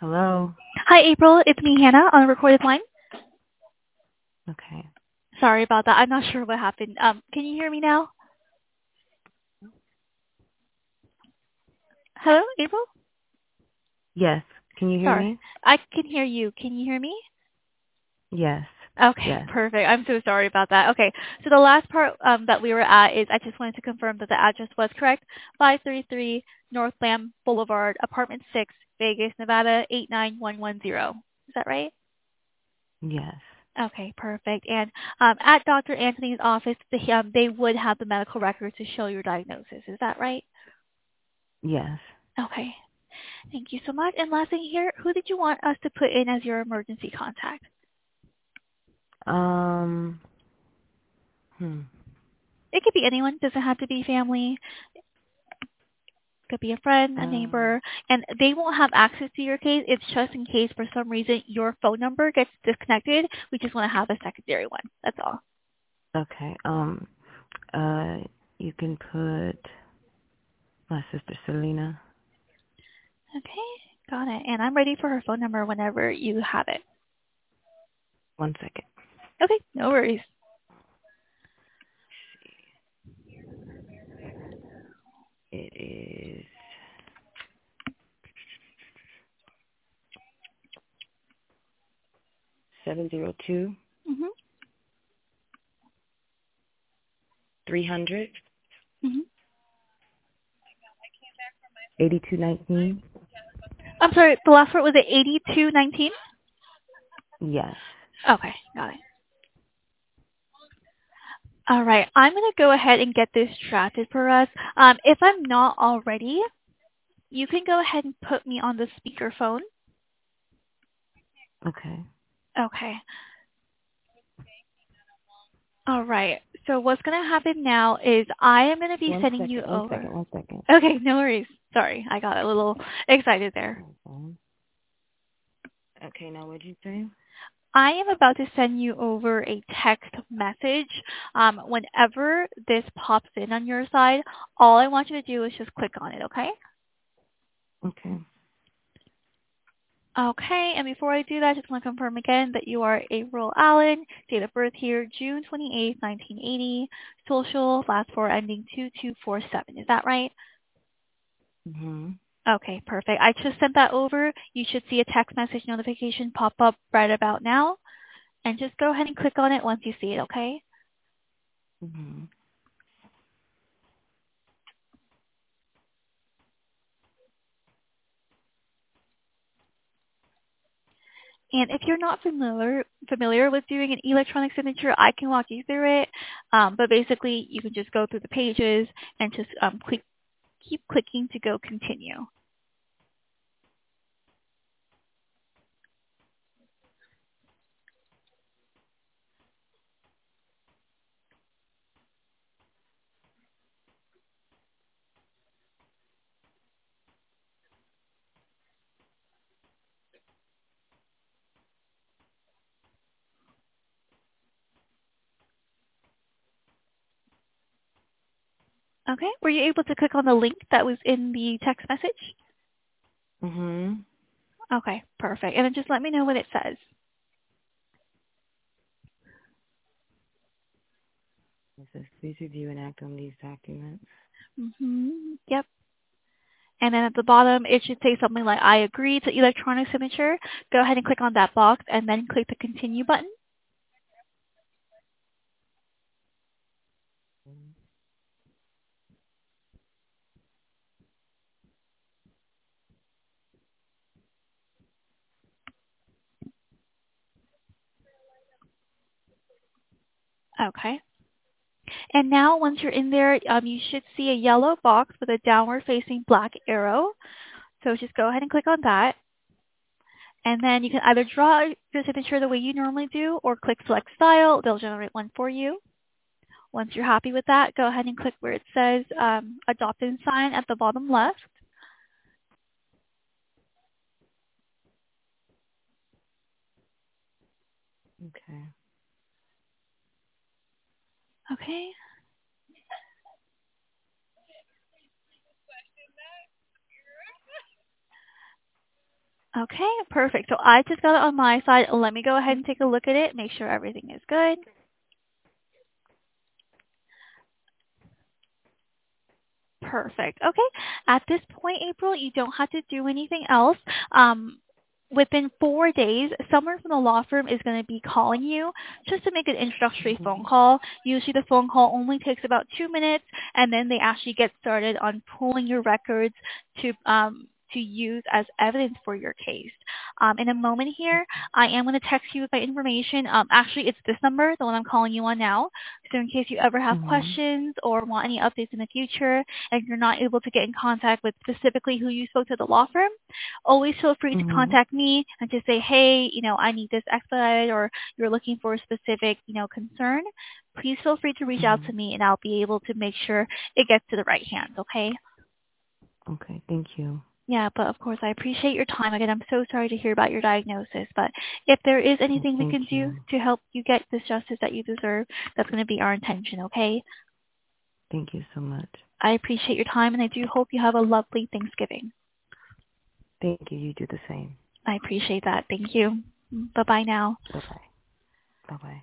Hello. Hi, April. It's me, Hannah, on a recorded line. Okay. Sorry about that. I'm not sure what happened. Can you hear me now? Hello, April? Yes. Can you hear Sorry. me? I can hear you. Can you hear me? Yes. Okay, Yes. perfect. I'm so sorry about that. Okay, so the last part that we were at is I just wanted to confirm that the address was correct. 533 North Lamb Boulevard, Apartment 6, Vegas, Nevada, 89110. Is that right? Yes. Okay, perfect. And at Dr. Anthony's office, they would have the medical records to show your diagnosis. Is that right? Yes. Okay. Thank you so much. And last thing here, who did you want us to put in as your emergency contact? Um. Hmm. It could be anyone. Doesn't have to be family. Could be a friend, a Um. neighbor. And they won't have access to your case. It's just in case for some reason your phone number gets disconnected. We just want to have a secondary one. That's all. Okay. Uh. You can put my sister Selena. Okay. Got it. And I'm ready for her phone number whenever you have it. 1 second. Okay. No worries. It is 702 Mhm. 300 Mhm. 8219. I'm sorry. The last part was it 8219? Yes. Okay. Got it. All right. I'm going to go ahead and get this drafted for us. If I'm not already, you can go ahead and put me on the speakerphone. Okay. Okay. All right. So what's going to happen now is I am going to be One sending you second. One over. second. 1 second. Okay, no worries. Sorry, I got a little excited there. Okay. Now what'd you say? I am about to send you over a text message. Whenever this pops in on your side, all I want you to do is just click on it, okay? Okay. Okay, and before I do that, I just want to confirm again that you are April Allen, date of birth here, June 28th, 1980, social, last four ending 2247. Is that right? Mhm. Okay, perfect. I just sent that over. You should see a text message notification pop up right about now. And just go ahead and click on it once you see it, okay? Mhm. And if you're not familiar with doing an electronic signature, I can walk you through it. But basically, you can just go through the pages and just keep clicking to go continue. Okay, were you able to click on the link that was in the text message? Mhm. Okay, perfect. And then just let me know what it says. It says, please review and act on these documents. Yep. And then at the bottom, it should say something like, I agree to electronic signature. Go ahead and click on that box and then click the continue button. Okay. And now once you're in there, you should see a yellow box with a downward facing black arrow. So just go ahead and click on that. And then you can either draw your signature the way you normally do or click select style. They'll generate one for you. Once you're happy with that, go ahead and click where it says adopt and sign at the bottom left. Okay. Okay. Okay, perfect. So I just got it on my side. Let me go ahead and take a look at it, make sure everything is good. Perfect. Okay. At this point, April, you don't have to do anything else. Within 4 days, someone from the law firm is going to be calling you just to make an introductory phone call. Usually the phone call only takes about 2 minutes, and then they actually get started on pulling your records to use as evidence for your case. In a moment here, I am going to text you with my information. Actually, it's this number, the one I'm calling you on now. So in case you ever have questions or want any updates in the future and you're not able to get in contact with specifically who you spoke to at the law firm, always feel free to contact me and just say, hey, I need this expedited, or you're looking for a specific, concern. Please feel free to reach out to me and I'll be able to make sure it gets to the right hands, okay? Okay, thank you. Yeah, but of course, I appreciate your time. Again, I'm so sorry to hear about your diagnosis, but if there is anything we can do to help you get this justice that you deserve, that's going to be our intention, okay? Thank you so much. I appreciate your time, and I do hope you have a lovely Thanksgiving. Thank you. You do the same. I appreciate that. Thank you. Bye-bye now. Bye-bye. Bye-bye.